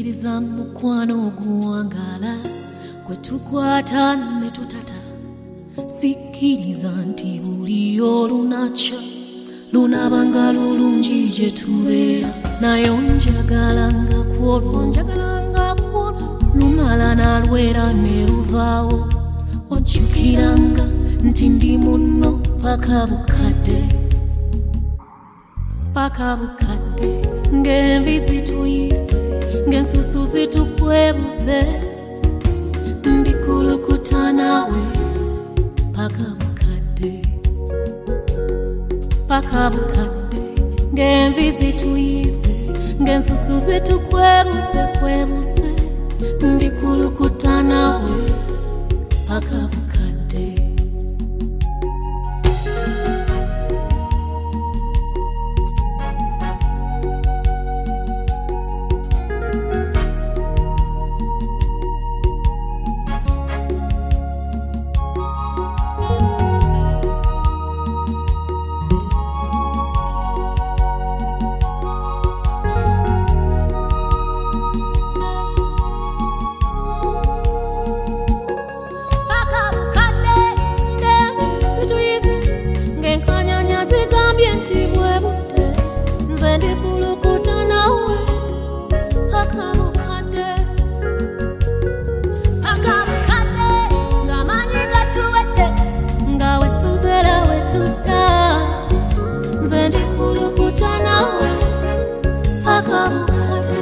Sikiriza mukwano oguwangala gwe tukwata ne tutata. Sikiriza nti buli olunaca lunabanga lulungi gye tubeera. Nayo njagalanga kwolwo lumala nalwera ne luvaawo. Ojjukiranga nti ndi muno paka bukadde. Ng'envi zituyise, ng'ensusu zitukwebuse, ndikulukuta nawe paka bukadde. Ng'envi zituyise, ng'ensusu zitukwebuse, ndikulukuta nawe paka bukadde. Ndikulukuta nawe paka bukadde. Ng'amanyi gatuwedde nga wetubeera wetudda. Nze ndikulukuta nawe paka bukadde.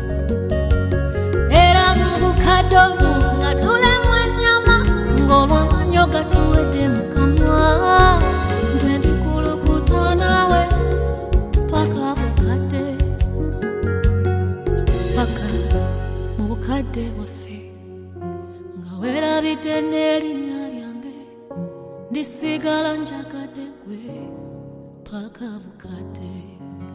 Era mu bukadde obwo nga tulemu ennyama, ng'olw'amanyo gatuwedde mu kamwa. Nze ndikulukuta nawe paka mu bukadde bwaffe. Nga weerabidde n'erinnya lyange, ndisigala njagadde gwe paka bukadde.